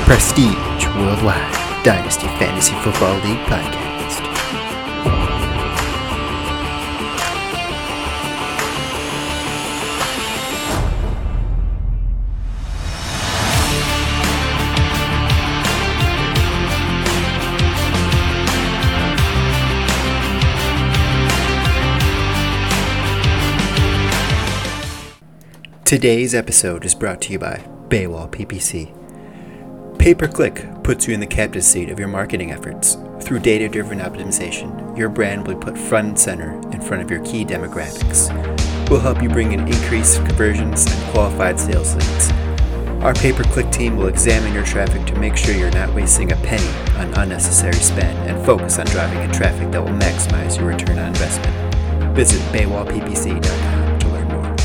Prestige Worldwide Dynasty Fantasy Football League Podcast. Today's episode is brought to you by Baywall PPC. Pay-per-click puts you in the captain's seat of your marketing efforts. Through data-driven optimization, your brand will be put front and center in front of your key demographics. We'll help you bring in increased conversions and qualified sales leads. Our pay-per-click team will examine your traffic to make sure you're not wasting a penny on unnecessary spend and focus on driving in traffic that will maximize your return on investment. Visit baywallppc.com to learn more.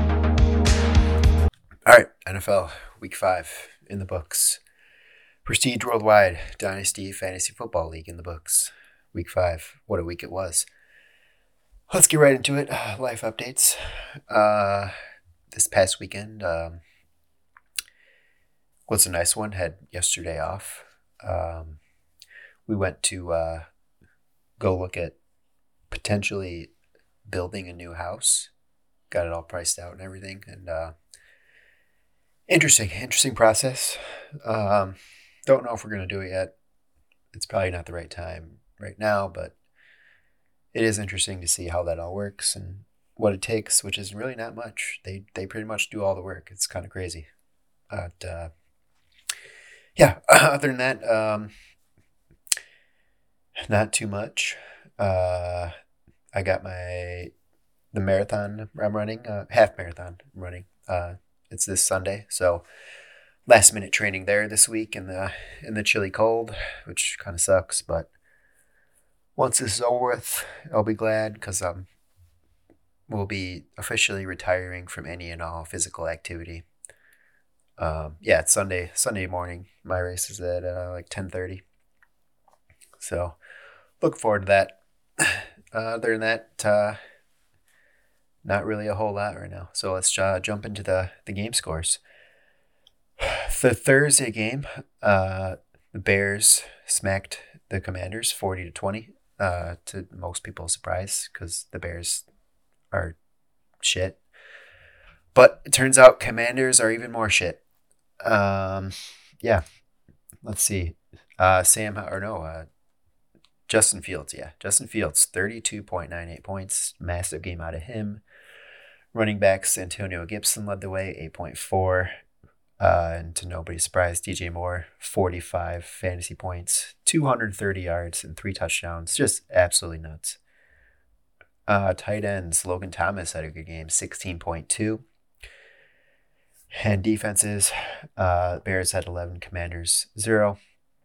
All right, NFL Week 5 in the books. Prestige Worldwide Dynasty Fantasy Football League in the books. Week 5. What a week it was. Let's get right into it. Life updates. This past weekend was a nice one. Had yesterday off. We went to go look at potentially building a new house. Got it all priced out and everything. And interesting process. Don't know if we're going to do it yet. It's probably not the right time right now, but it is interesting to see how that all works and what it takes, which is really not much. They pretty much do all the work. It's kind of crazy. But yeah, other than that, not too much. I got the marathon I'm running, half marathon I'm running. It's this Sunday, so last minute training there this week in the chilly cold, which kind of sucks. But once this is over with, I'll be glad because we'll be officially retiring from any and all physical activity. It's Sunday morning. My race is at like 10:30. So look forward to that. Other than that, not really a whole lot right now. So let's jump into the game scores. The Thursday game, the Bears smacked the Commanders 40-20. To most people's surprise, because the Bears are shit. But it turns out Commanders are even more shit. Let's see. Justin Fields. Yeah, Justin Fields, 32.98 points. Massive game out of him. Running backs, Antonio Gibson led the way, 8.4. And to nobody's surprise, DJ Moore, 45 fantasy points, 230 yards, and 3 touchdowns. Just absolutely nuts. Tight ends, Logan Thomas had a good game, 16.2. And defenses, Bears had 11, Commanders 0.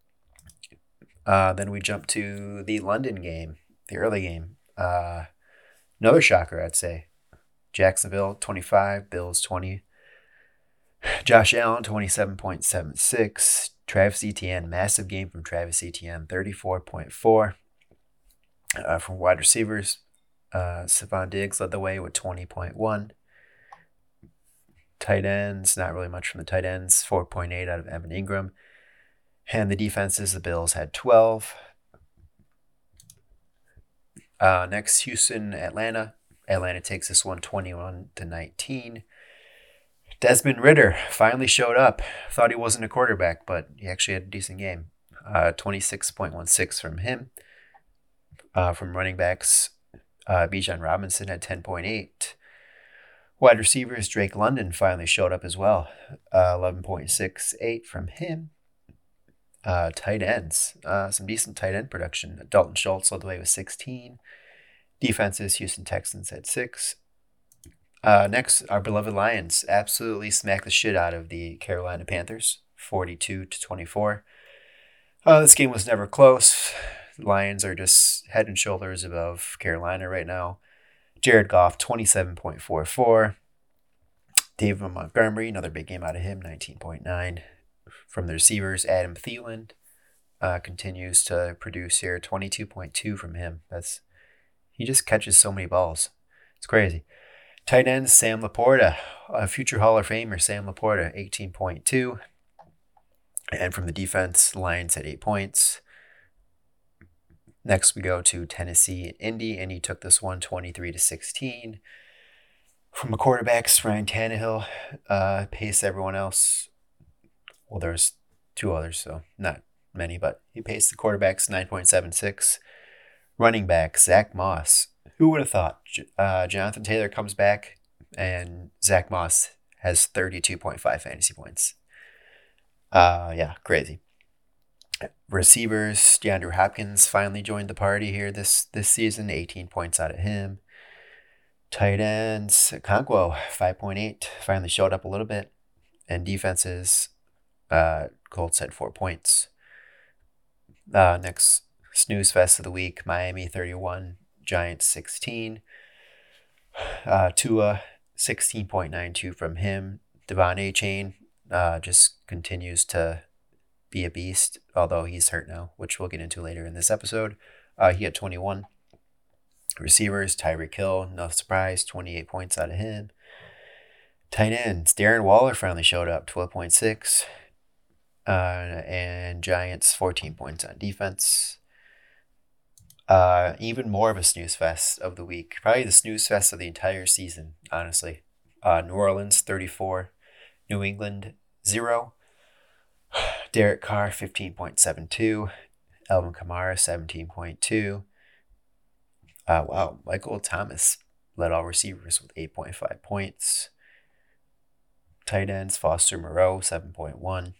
Then we jump to the London game, the early game. Another shocker, I'd say. Jacksonville, 25, Bills, 20. Josh Allen, 27.76. Travis Etienne, massive game from Travis Etienne, 34.4. From wide receivers, Stephon Diggs led the way with 20.1. Tight ends, not really much from the tight ends, 4.8 out of Evan Ingram. And the defenses, the Bills had 12. Next, Houston, Atlanta. Atlanta takes this one 21-19. Desmond Ridder finally showed up. Thought he wasn't a quarterback, but he actually had a decent game. 26.16 from him. From running backs, Bijan Robinson had 10.8. Wide receivers, Drake London finally showed up as well. 11.68 from him. Tight ends, some decent tight end production. Dalton Schultz led the way with 16. Defenses, Houston Texans had 6. Next, our beloved Lions absolutely smacked the shit out of the Carolina Panthers, 42-24. This game was never close. The Lions are just head and shoulders above Carolina right now. Jared Goff, 27.44. David Montgomery, another big game out of him, 19.9. From the receivers, Adam Thielen continues to produce here, 22.2 from him. He just catches so many balls. It's crazy. Tight ends, Sam Laporta, a future Hall of Famer, Sam Laporta, 18.2. And from the defense, the Lions had 8 points. Next, we go to Tennessee and Indy. Indy took this one 23-16. From the quarterbacks, Ryan Tannehill paced everyone else. Well, there's 2 others, so not many, but he paced the quarterbacks 9.76. Running back, Zach Moss. Who would have thought? Jonathan Taylor comes back, and Zach Moss has 32.5 fantasy points. Yeah, crazy. Receivers, DeAndre Hopkins finally joined the party here this season, 18 points out of him. Tight ends, Okonkwo, 5.8, finally showed up a little bit. And defenses, Colts had 4 points. Next snooze fest of the week, Miami 31, Giants 16. Tua, 16.92 from him. Devon Achane just continues to be a beast, although he's hurt now, which we'll get into later in this episode. He had 21. Receivers, Tyreek Hill, no surprise, 28 points out of him. Tight ends, Darren Waller finally showed up, 12.6. And Giants, 14 points on defense. Even more of a snooze fest of the week. Probably the snooze fest of the entire season, honestly. New Orleans, 34. New England, 0. Derek Carr, 15.72. Alvin Kamara, 17.2. Wow, Michael Thomas led all receivers with 8.5 points. Tight ends, Foster Moreau, 7.1.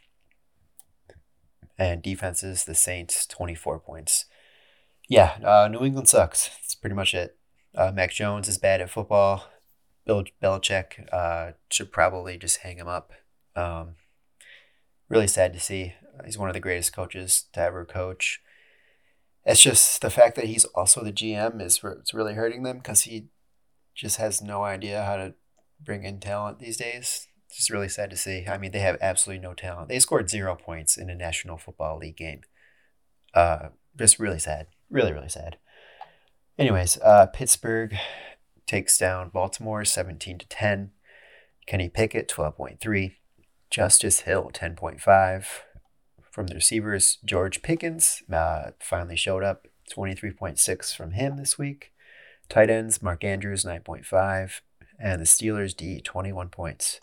And defenses, the Saints, 24 points. Yeah, New England sucks. That's pretty much it. Mac Jones is bad at football. Bill Belichick should probably just hang him up. Really sad to see. He's one of the greatest coaches to ever coach. It's just the fact that he's also the GM it's really hurting them because he just has no idea how to bring in talent these days. It's just really sad to see. I mean, they have absolutely no talent. They scored 0 points in a National Football League game. Just really sad. Really, really sad. Anyways, Pittsburgh takes down Baltimore 17-10. Kenny Pickett, 12.3. Justice Hill, 10.5. From the receivers, George Pickens finally showed up, 23.6 from him this week. Tight ends, Mark Andrews, 9.5. And the Steelers, D, 21 points.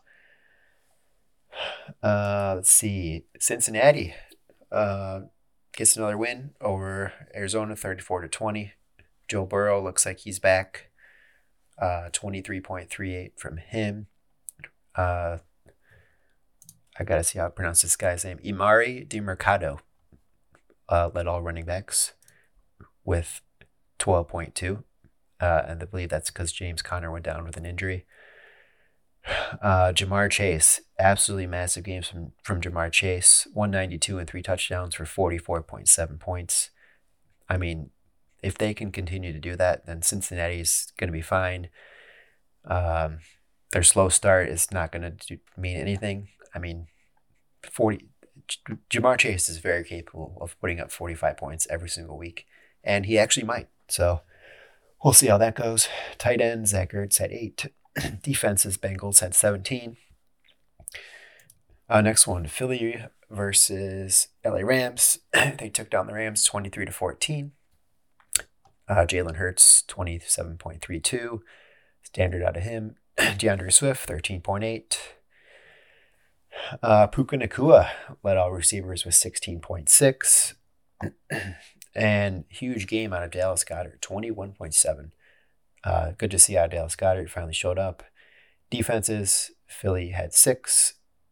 Let's see. Cincinnati gets another win over Arizona, 34-20. Joe Burrow looks like he's back. 23.38 from him. I gotta see how I pronounce this guy's name. Imari DiMercado led all running backs with 12.2. And I believe that's because James Conner went down with an injury. Jamar Chase, absolutely massive games from Jamar Chase. 192 and 3 touchdowns for 44.7 points. I mean, if they can continue to do that, then Cincinnati's going to be fine. Their slow start is not going to mean anything. I mean, Jamar Chase is very capable of putting up 45 points every single week, and he actually might. So we'll see how that goes. Tight end, Zach Ertz had 8. Defenses, Bengals had 17. Next one, Philly versus LA Rams. They took down the Rams 23-14. Jalen Hurts, 27.32. Standard out of him. DeAndre Swift, 13.8. Puka Nacua led all receivers with 16.6. And huge game out of Dallas Goedert, 21.7. Good to see how Dallas Goedert finally showed up. Defenses, Philly had 6.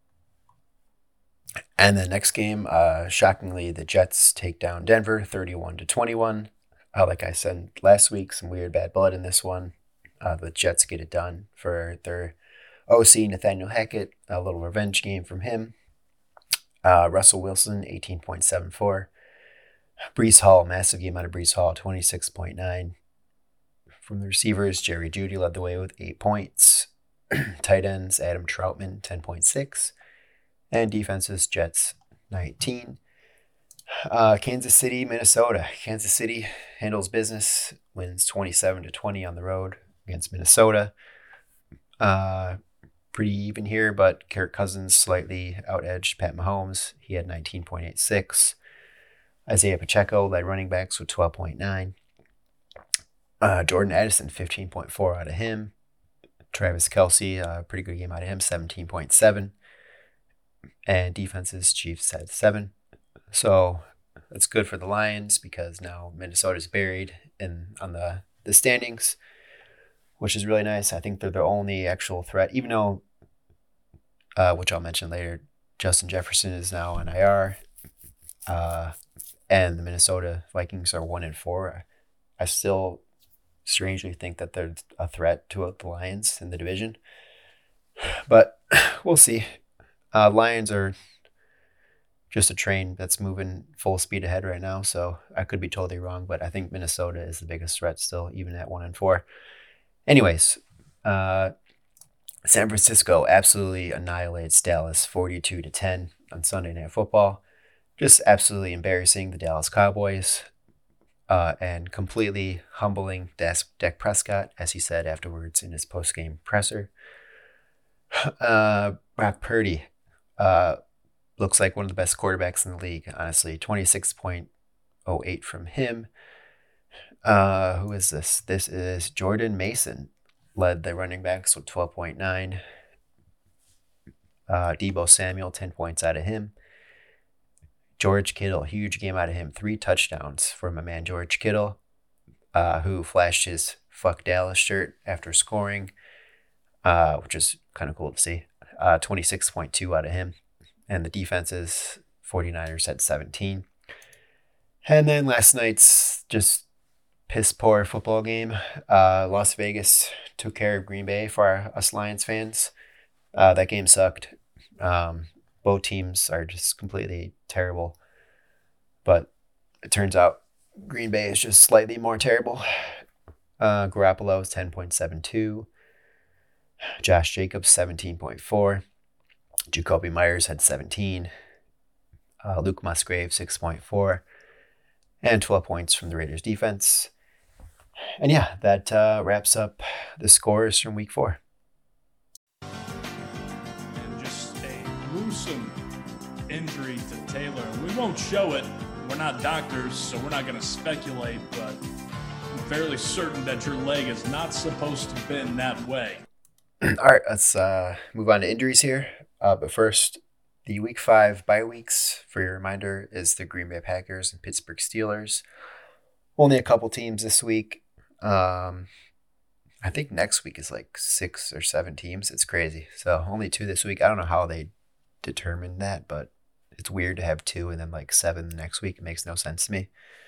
And the next game, shockingly, the Jets take down Denver, 31-21. Like I said last week, some weird bad blood in this one. The Jets get it done for their OC, Nathaniel Hackett. A little revenge game from him. Russell Wilson, 18.74. Breece Hall, massive game out of Breece Hall, 26.9. From the receivers, Jerry Jeudy led the way with 8 points. Tight ends, Adam Troutman, 10.6. And defenses, Jets, 19. Kansas City, Minnesota. Kansas City handles business, wins 27-20 on the road against Minnesota. pretty even here, but Kirk Cousins slightly out-edged Pat Mahomes. He had 19.86. Isaiah Pacheco led running backs with 12.9. Jordan Addison, 15.4 out of him. Travis Kelce, a pretty good game out of him, 17.7. And defenses, Chiefs had 7. So that's good for the Lions because now Minnesota's buried on the standings, which is really nice. I think they're the only actual threat, even though, which I'll mention later, Justin Jefferson is now on IR, and the Minnesota Vikings are 1-4. I still strangely think that they're a threat to the Lions in the division, but we'll see. Lions are just a train that's moving full speed ahead right now, so I could be totally wrong, but I think Minnesota is the biggest threat still, even at 1-4. Anyways, San Francisco absolutely annihilates Dallas 42-10 on Sunday Night Football. Just absolutely embarrassing the Dallas Cowboys, and completely humbling Dak Prescott, as he said afterwards in his post-game presser. Brock Purdy looks like one of the best quarterbacks in the league, honestly. 26.08 from him. Who is this? This is Jordan Mason, led the running backs with 12.9. Deebo Samuel, 10 points out of him. George Kittle, huge game out of him. 3 touchdowns for my man George Kittle, who flashed his Fuck Dallas shirt after scoring, which is kind of cool to see. 26.2 out of him. And the defenses, 49ers had 17. And then last night's just piss poor football game. Las Vegas took care of Green Bay for us Lions fans. That game sucked. Both teams are just completely terrible. But it turns out Green Bay is just slightly more terrible. Garoppolo is 10.72. Josh Jacobs, 17.4. Jacoby Myers had 17. Luke Musgrave, 6.4. And 12 points from the Raiders defense. And yeah, that wraps up the scores from week 4. And just a gruesome injury to Taylor. We won't show it. We're not doctors, so we're not going to speculate, but I'm fairly certain that your leg is not supposed to bend that way. All right, let's move on to injuries here. But first, the Week 5 bye weeks, for your reminder, is the Green Bay Packers and Pittsburgh Steelers. Only a couple teams this week. I think next week is like 6 or 7 teams. It's crazy. So only 2 this week. I don't know how they determined that, but it's weird to have 2 and then like 7 the next week. It makes no sense to me.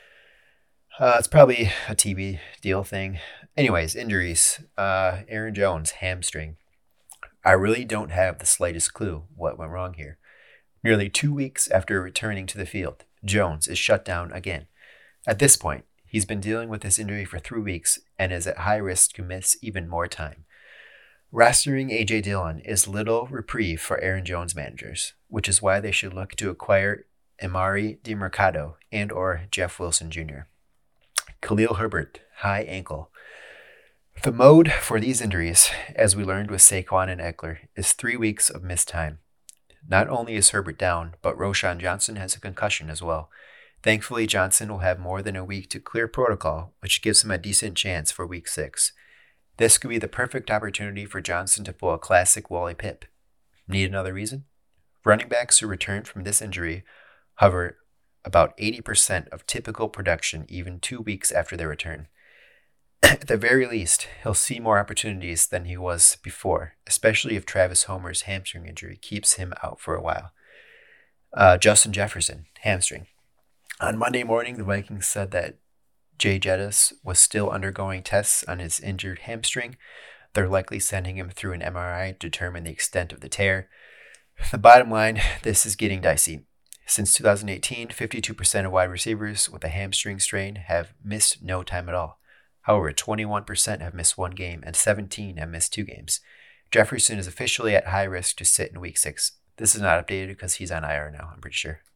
It's probably a TV deal thing. Anyways, injuries. Aaron Jones, hamstring. I really don't have the slightest clue what went wrong here. Nearly 2 weeks after returning to the field, Jones is shut down again. At this point, he's been dealing with this injury for 3 weeks and is at high risk to miss even more time. Rostering A.J. Dillon is little reprieve for Aaron Jones managers, which is why they should look to acquire Emari Demercado and or Jeff Wilson Jr. Khalil Herbert, high ankle. The mode for these injuries, as we learned with Saquon and Eckler, is 3 weeks of missed time. Not only is Herbert down, but Roschon Johnson has a concussion as well. Thankfully, Johnson will have more than a week to clear protocol, which gives him a decent chance for Week 6. This could be the perfect opportunity for Johnson to pull a classic Wally Pipp. Need another reason? Running backs who return from this injury hover about 80% of typical production even 2 weeks after their return. At the very least, he'll see more opportunities than he was before, especially if Travis Homer's hamstring injury keeps him out for a while. Justin Jefferson, hamstring. On Monday morning, the Vikings said that Jay Jettis was still undergoing tests on his injured hamstring. They're likely sending him through an MRI to determine the extent of the tear. The bottom line, this is getting dicey. Since 2018, 52% of wide receivers with a hamstring strain have missed no time at all. However, 21% have missed 1 game and 17 have missed 2 games. Jefferson is officially at high risk to sit in Week 6. This is not updated because he's on IR now, I'm pretty sure.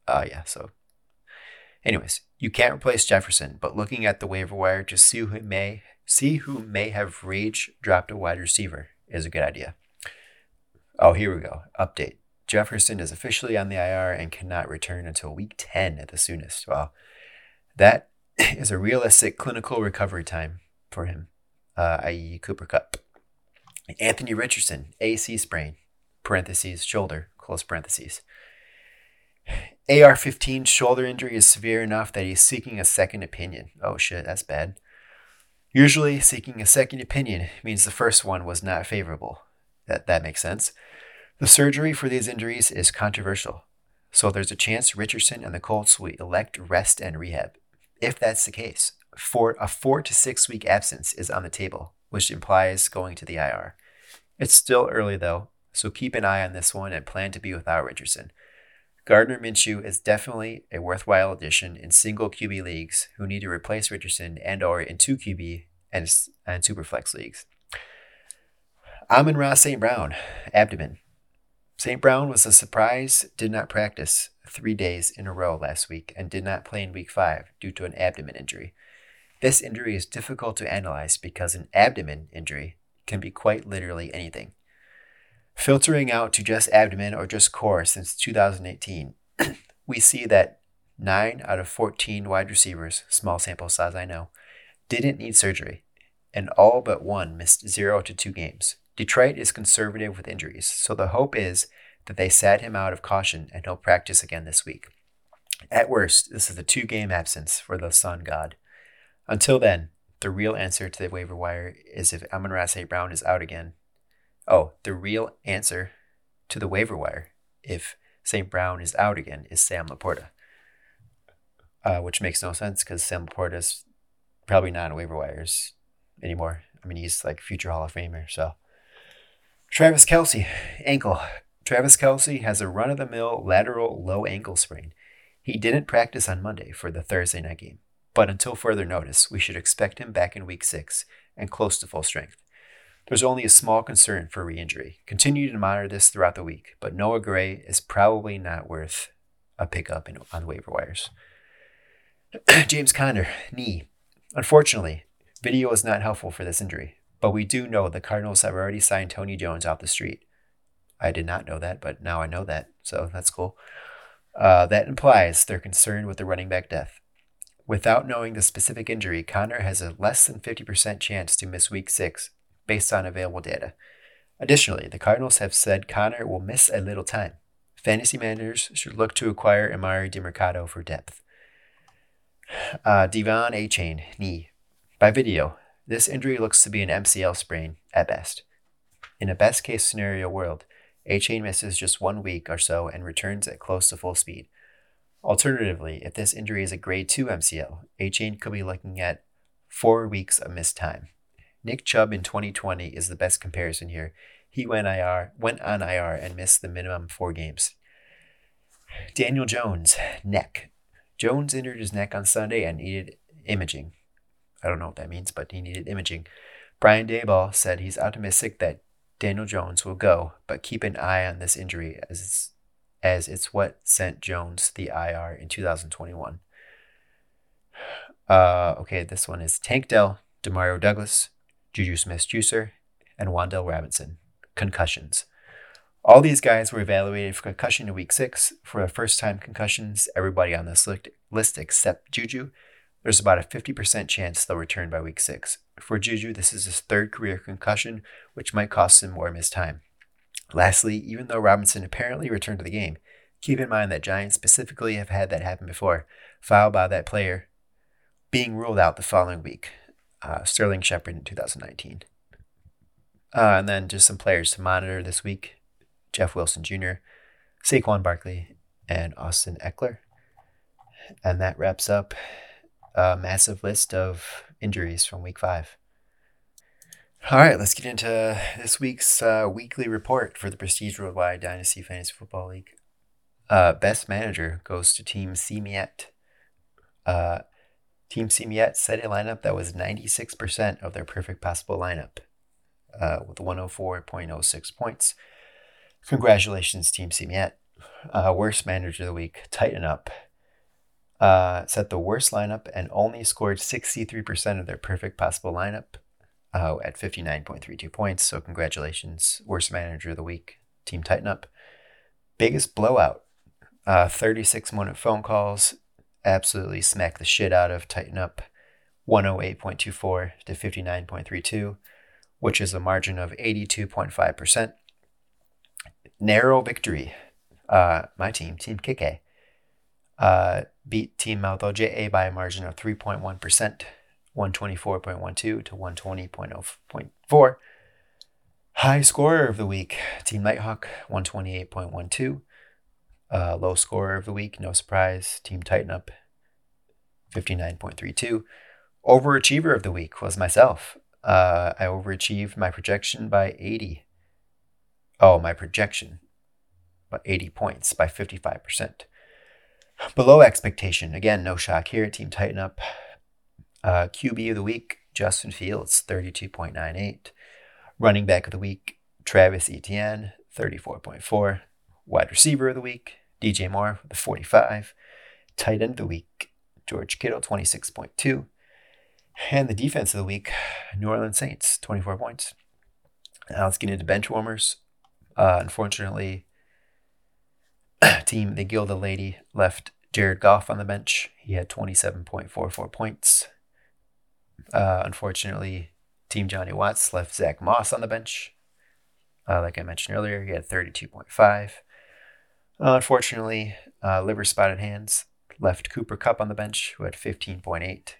Anyways, you can't replace Jefferson, but looking at the waiver wire to see who may have rage dropped a wide receiver is a good idea. Oh, here we go. Update. Jefferson is officially on the IR and cannot return until week 10 at the soonest. Wow. That is a realistic clinical recovery time for him, i.e. Cooper Kupp. Anthony Richardson, AC sprain, parentheses, shoulder, close parentheses. AR-15 shoulder injury is severe enough that he's seeking a second opinion. Oh shit, that's bad. Usually, seeking a second opinion means the first one was not favorable. That makes sense. The surgery for these injuries is controversial, so there's a chance Richardson and the Colts will elect rest and rehab. If that's the case, a 4 to 6 week absence is on the table, which implies going to the IR. It's still early though, so keep an eye on this one and plan to be without Richardson. Gardner Minshew is definitely a worthwhile addition in single QB leagues who need to replace Richardson and/or in 2 QB and Superflex leagues. Amon-Ra St. Brown, abdomen. St. Brown was a surprise, did not practice 3 days in a row last week and did not play in week 5 due to an abdomen injury. This injury is difficult to analyze because an abdomen injury can be quite literally anything. Filtering out to just abdomen or just core since 2018, we see that 9 out of 14 wide receivers, small sample size I know, didn't need surgery, and all but one missed 0 to 2 games. Detroit is conservative with injuries, so the hope is that they sat him out of caution and he'll practice again this week. At worst, this is a 2-game absence for the sun god. Until then, the real answer to the waiver wire is if Amon-Ra St. Brown is out again. Oh, the real answer to the waiver wire, if St. Brown is out again, is Sam Laporta. Which makes no sense because Sam Laporta is probably not on waiver wires anymore. I mean, he's like future Hall of Famer, so. Travis Kelce, ankle. Travis Kelce has a run-of-the-mill lateral low ankle sprain. He didn't practice on Monday for the Thursday night game, but until further notice, we should expect him back in week 6 and close to full strength. There's only a small concern for re-injury. Continue to monitor this throughout the week, but Noah Gray is probably not worth a pickup on waiver wires. James Conner, knee. Unfortunately, video is not helpful for this injury, but we do know the Cardinals have already signed Tony Jones off the street. I did not know that, but now I know that, so that's cool. That implies they're concerned with the running back depth. Without knowing the specific injury, Conner has a less than 50% chance to miss week 6 based on available data. Additionally, the Cardinals have said Conner will miss a little time. Fantasy managers should look to acquire Emari Demercado for depth. Devon Achane, knee. By video, this injury looks to be an MCL sprain at best. In a best-case scenario world, Achane misses just 1 week or so and returns at close to full speed. Alternatively, if this injury is a grade 2 MCL, Achane could be looking at 4 weeks of missed time. Nick Chubb in 2020 is the best comparison here. He went on IR and missed the minimum 4 games. Daniel Jones, neck. Jones injured his neck on Sunday and needed imaging. I don't know what that means, but he needed imaging. Brian Daboll said he's optimistic that Daniel Jones will go, but keep an eye on this injury as it's what sent Jones to the IR in 2021. Okay, this one is Tank Dell, Demario Douglas, Juju Smith-Schuster, and Wan'Dale Robinson. Concussions. All these guys were evaluated for concussion in week 6. For the first-time concussions, everybody on this list except Juju, there's about a 50% chance they'll return by week 6. For Juju, this is his 3rd career concussion, which might cost him more missed time. Lastly, even though Robinson apparently returned to the game, keep in mind that Giants specifically have had that happen before, fouled by that player being ruled out the following week. Sterling Shepard in 2019. And then just some players to monitor this week. Jeff Wilson Jr., Saquon Barkley, and Austin Eckler. And that wraps up a massive list of injuries from week 5. All right, let's get into this week's weekly report for the Prestige Worldwide Dynasty Fantasy Football League. Best manager goes to Team CMiet. Team CMiet set a lineup that was 96% of their perfect possible lineup with 104.06 points. Congratulations, Team CMiet. Worst manager of the week, Tighten Up. Set the worst lineup and only scored 63% of their perfect possible lineup at 59.32 points. So congratulations, worst manager of the week. Team tighten up. Biggest blowout. 36-minute phone calls. Absolutely smack the shit out of tighten up. 108.24 to 59.32, which is a margin of 82.5%. Narrow victory. My team, Team Kike, beat Team Mouth OJA by a margin of 3.1%, 124.12 to 120.04. High scorer of the week, Team Nighthawk, 128.12. Low scorer of the week, no surprise, Team Tighten Up, 59.32. Overachiever of the week was myself. I overachieved my projection by 80. My projection, by 80 points, by 55%. Below expectation, again, no shock here, Team Tighten Up. QB of the week, Justin Fields, 32.98. Running back of the week, Travis Etienne, 34.4. Wide receiver of the week, DJ Moore, with 45. Tight end of the week, George Kittle, 26.2. And the defense of the week, New Orleans Saints, 24 points. Now let's get into bench warmers. Unfortunately, the Gilded Lady left Jared Goff on the bench. He had 27.44 points. Unfortunately, Team Johnny Watts left Zach Moss on the bench. Like I mentioned earlier, he had 32.5. Unfortunately, Liver Spotted Hands left Cooper Kupp on the bench, who had 15.8.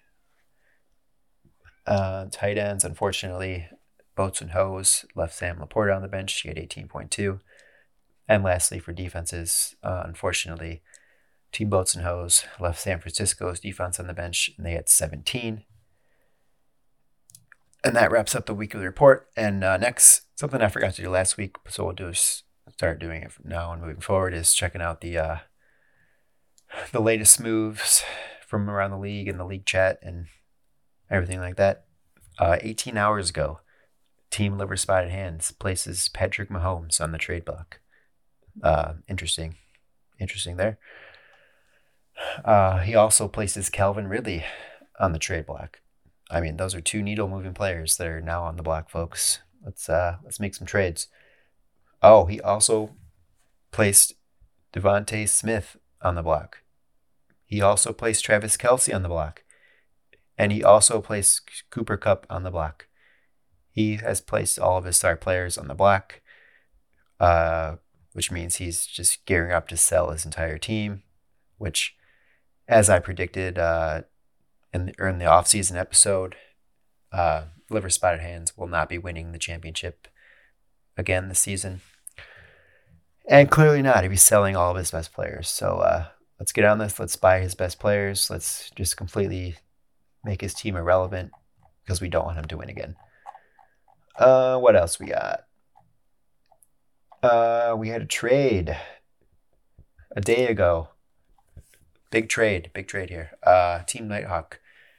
Tight ends, unfortunately, Boats and Hose left Sam Laporta on the bench. He had 18.2. And lastly, for defenses, unfortunately, Team Boats and Hose left San Francisco's defense on the bench, and they had 17. And that wraps up the weekly report. And next, something I forgot to do last week, so we'll do is start doing it from now and moving forward, is checking out the latest moves from around the league and the league chat and everything like that. 18 hours ago, Team Liver Spotted Hands places Patrick Mahomes on the trade block. Interesting there. He also places Calvin Ridley on the trade block. I mean, those are two needle-moving players that are now on the block, folks. Let's make some trades. Oh, he also placed Devontae Smith on the block. He also placed Travis Kelce on the block. And he also placed Cooper Kupp on the block. He has placed all of his star players on the block, which means he's just gearing up to sell his entire team, which, as I predicted in the offseason episode, Liver Spotted Hands will not be winning the championship again this season. And clearly not if he's selling all of his best players. So let's get on this. Let's buy his best players. Let's just completely make his team irrelevant because we don't want him to win again. What else we got? We had a trade a day ago. Big trade here. Team Nighthawk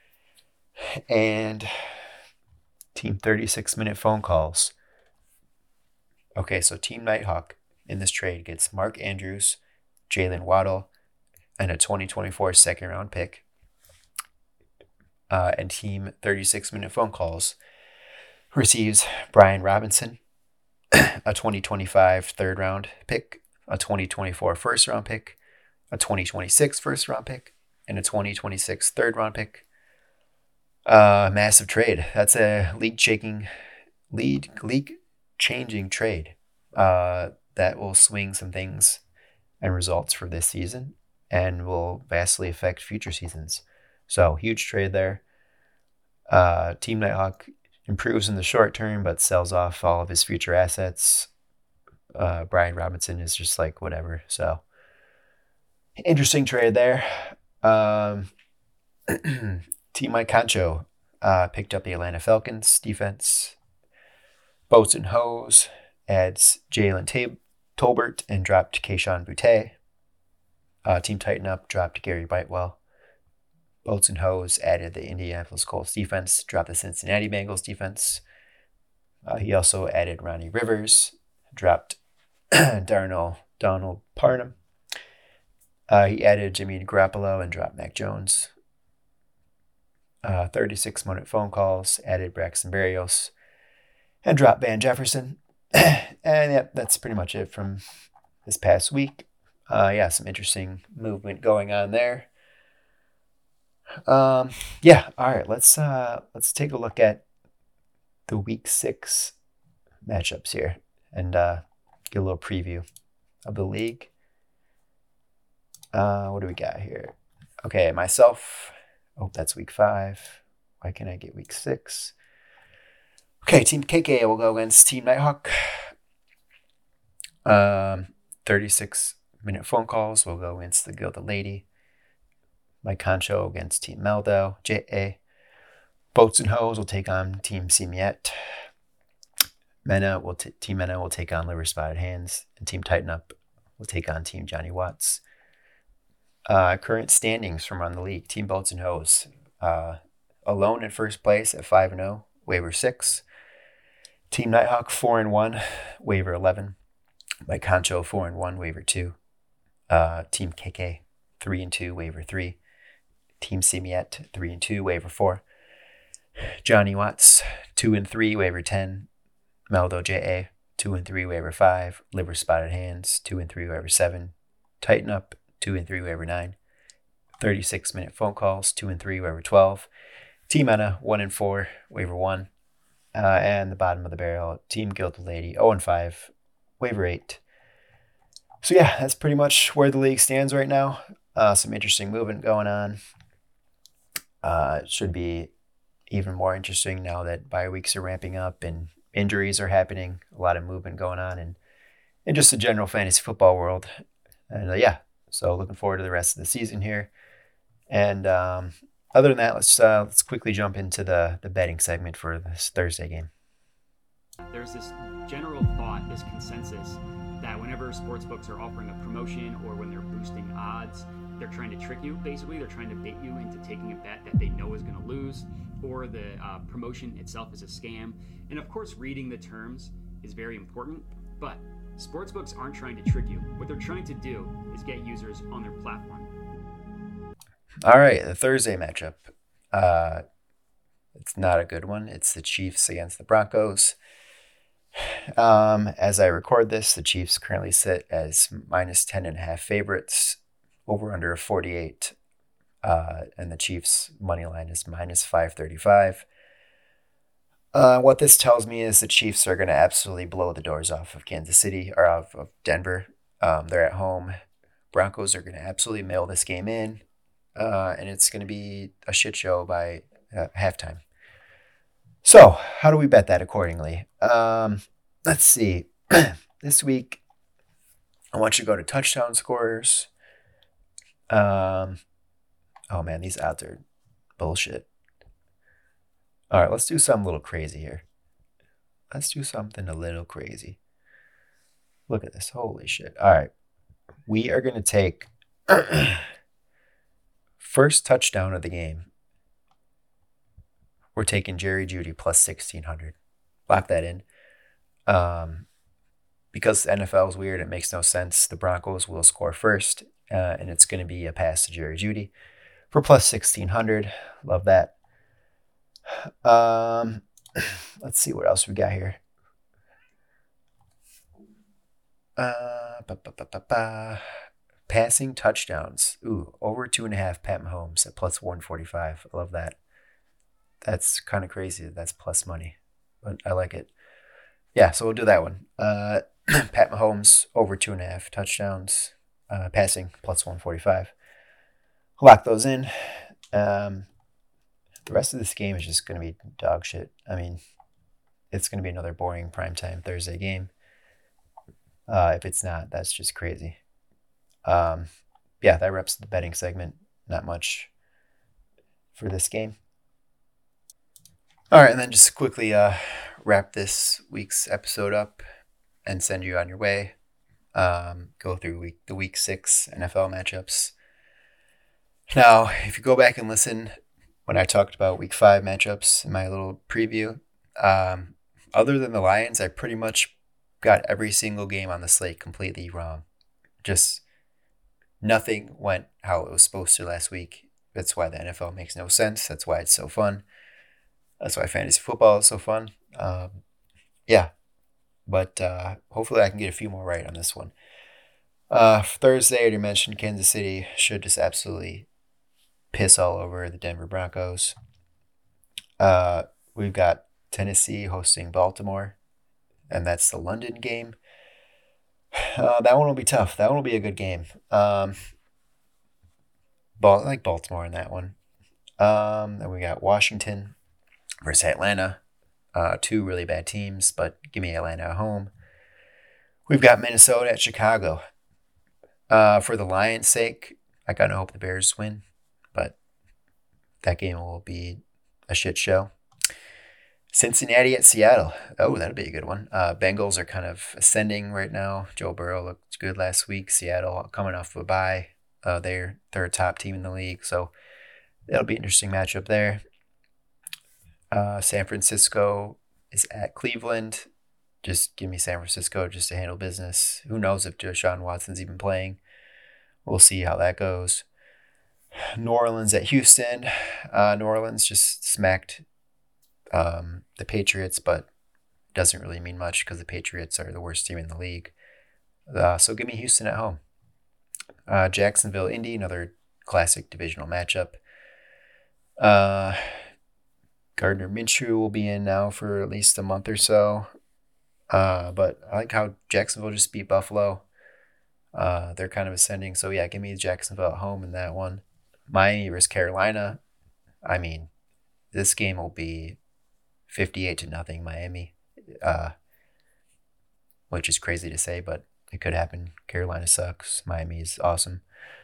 and Team 36-minute phone calls. Okay, so Team Nighthawk in this trade gets Mark Andrews, Jalen Waddle, and a 2024 second-round pick. And Team 36-minute phone calls receives Brian Robinson, a 2025 third-round pick, a 2024 first-round pick, a 2026 first-round pick, and a 2026 third-round pick. Massive trade. That's a league-changing trade that will swing some things and results for this season and will vastly affect future seasons. So, huge trade there. Team Nighthawk improves in the short term, but sells off all of his future assets. Brian Robinson is just like whatever. So, interesting trade there. Team Mike Concho picked up the Atlanta Falcons defense. Boats and Hose adds Jalen Tolbert and dropped Keyshawn Boutte. Team Tighten Up dropped Gary Bitewell. Boats and Hose added the Indianapolis Colts defense, dropped the Cincinnati Bengals defense. He also added Ronnie Rivers, dropped Donald Parham. He added Jimmy Garoppolo and dropped Mac Jones. 36-minute phone calls, added Braxton Berrios and dropped Van Jefferson. And yeah, that's pretty much it from this past week. Yeah, some interesting movement going on there. Yeah, all right, let's take a look at the week 6 matchups here and get a little preview of the league. What do we got here? Okay, myself. Oh, that's week 5. Why can't I get week 6? Okay, Team KK will go against Team Nighthawk. 36-minute phone calls will go against the Gilded Lady. Mike Concho against Team Meldo. JA. Boats and Hose will take on Team Simiet. Team Mena will take on Liver Spotted Hands. And Team Tighten Up will take on Team Johnny Watts. Current standings from around the league. Team Boats and Hose. Alone in first place at 5-0. Waiver 6. Team Nighthawk 4-1. Waiver 11. Mike Concho 4-1. Waiver 2. Team KK 3-2. Waiver 3. Team Simiet 3-2. Waiver 4. Johnny Watts 2-3. Waiver 10. Meldo JA 2-3. Waiver 5. Liver Spotted Hands 2-3. Waiver 7. Tighten Up 2-3. Waiver 9. 36-minute phone calls 2-3. Waiver 12. Team Mena 1-4. Waiver 1. And the bottom of the barrel, Team Gilded Lady 0-5. Waiver 8. So yeah, that's pretty much where the league stands right now. Some interesting movement going on. It should be even more interesting now that bye weeks are ramping up and injuries are happening. A lot of movement going on in just the general fantasy football world. And yeah, so looking forward to the rest of the season here. And other than that, let's quickly jump into the betting segment for this Thursday game. There's this general thought, this consensus, that whenever sportsbooks are offering a promotion or when they're boosting odds, they're trying to trick you, basically. They're trying to bait you into taking a bet that they know is going to lose, or the promotion itself is a scam. And of course, reading the terms is very important, but sportsbooks aren't trying to trick you. What they're trying to do is get users on their platform. All right, the Thursday matchup. It's not a good one. It's the Chiefs against the Broncos. As I record this, the Chiefs currently sit as minus 10.5 favorites, over under 48, and the Chiefs' money line is minus 535. What this tells me is the Chiefs are going to absolutely blow the doors off of Kansas City or off of Denver. They're at home. Broncos are going to absolutely mail this game in. And it's going to be a shit show by halftime. So, how do we bet that accordingly? Let's see. This week, I want you to go to touchdown scorers. Oh man, these odds are bullshit. All right, let's do something a little crazy here. Let's do something a little crazy. Look at this. Holy shit. All right. We are going to take first touchdown of the game. We're taking Jerry Jeudy plus 1,600. Lock that in. Because the NFL is weird, it makes no sense. The Broncos will score first, and it's going to be a pass to Jerry Jeudy for plus 1,600. Love that. Let's see what else we got here. Passing touchdowns. Ooh, over 2.5 Pat Mahomes at plus 145. I love that. That's kind of crazy. That's plus money, but I like it. Yeah, so we'll do that one. Pat Mahomes over 2.5 touchdowns. Passing plus 145. Lock those in. The rest of this game is just going to be dog shit. I mean, it's going to be another boring primetime Thursday game. If it's not, that's just crazy. Yeah, that wraps the betting segment. Not much for this game. All right, and then just quickly wrap this week's episode up and send you on your way. Go through the week 6 NFL matchups. Now, if you go back and listen when I talked about week 5 matchups in my little preview, other than the Lions, I pretty much got every single game on the slate completely wrong. Just nothing went how it was supposed to last week. That's why the NFL makes no sense. That's why it's so fun. That's why fantasy football is so fun. Yeah. but hopefully I can get a few more right on this one. Thursday, I already mentioned Kansas City should just absolutely piss all over the Denver Broncos. We've got Tennessee hosting Baltimore, and that's the London game. That one will be tough. That one will be a good game. I like Baltimore in that one. Then we got Washington versus Atlanta. Two really bad teams, but give me Atlanta at home. We've got Minnesota at Chicago. For the Lions' sake, I kind of hope the Bears win, but that game will be a shit show. Cincinnati at Seattle. Oh, that'll be a good one. Bengals are kind of ascending right now. Joe Burrow looked good last week. Seattle coming off of a bye. They're a top team in the league, so that'll be an interesting matchup there. San Francisco is at Cleveland. Just give me San Francisco just to handle business. Who knows if Deshaun Watson's even playing? We'll see how that goes. New Orleans at Houston. New Orleans just smacked the Patriots, but doesn't really mean much because the Patriots are the worst team in the league. So give me Houston at home. Jacksonville, Indy, another classic divisional matchup. Gardner Minshew will be in now for at least a month or so. But I like how Jacksonville just beat Buffalo. They're kind of ascending. So yeah, give me Jacksonville at home in that one. Miami versus Carolina. I mean, this game will be 58-0 Miami. Which is crazy to say, but it could happen. Carolina sucks. Miami is awesome.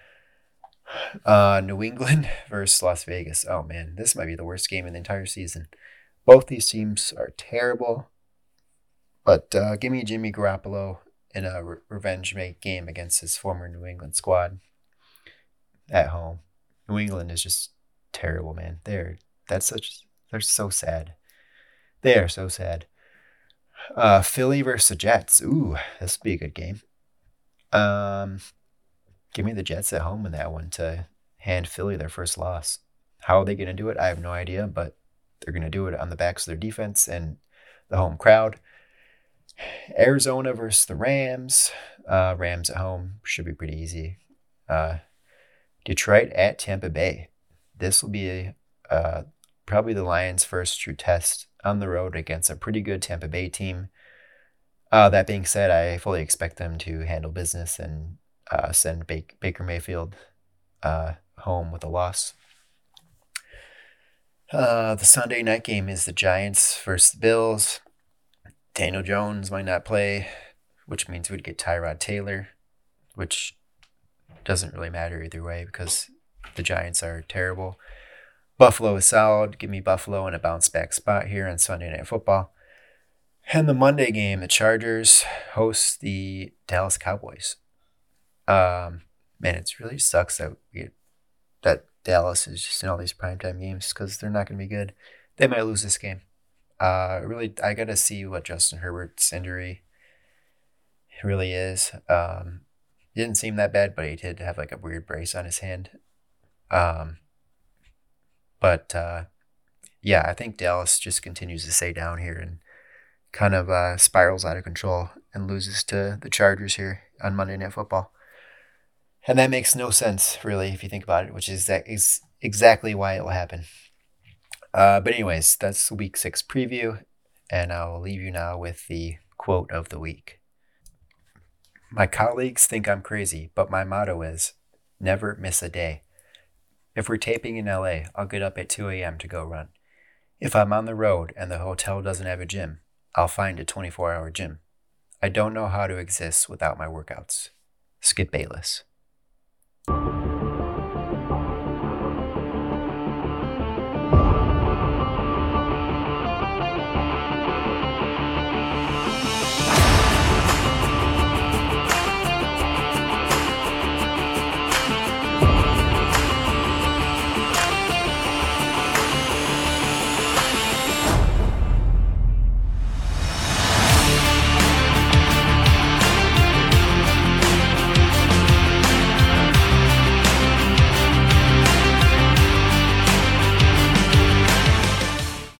New England versus Las Vegas. Oh man, this might be the worst game in the entire season. Both these teams are terrible. But give me Jimmy Garoppolo in a revenge game against his former New England squad at home. New England is just terrible, man. They're so sad. They are so sad. Philly versus the Jets. Ooh, this will be a good game. Give me the Jets at home in that one to hand Philly their first loss. How are they going to do it? I have no idea, but they're going to do it on the backs of their defense and the home crowd. Arizona versus the Rams. Rams at home should be pretty easy. Detroit at Tampa Bay. This will be probably the Lions' first true test on the road against a pretty good Tampa Bay team. That being said, I fully expect them to handle business and send Baker Mayfield home with a loss. The Sunday night game is the Giants versus the Bills. Daniel Jones might not play, which means we'd get Tyrod Taylor, which doesn't really matter either way because the Giants are terrible. Buffalo is solid. Give me Buffalo in a bounce back spot here on Sunday Night Football. And the Monday game, the Chargers host the Dallas Cowboys. Man, it really sucks that Dallas is just in all these primetime games because they're not going to be good. They might lose this game. I got to see what Justin Herbert's injury really is. It didn't seem that bad, but he did have like a weird brace on his hand. Yeah, I think Dallas just continues to stay down here and kind of spirals out of control and loses to the Chargers here on Monday Night Football. And that makes no sense, really, if you think about it, which is exactly why it will happen. But anyways, that's the Week 6 preview, and I'll leave you now with the quote of the week. My colleagues think I'm crazy, but my motto is, never miss a day. If we're taping in LA, I'll get up at 2 a.m. to go run. If I'm on the road and the hotel doesn't have a gym, I'll find a 24-hour gym. I don't know how to exist without my workouts. Skip Bayless.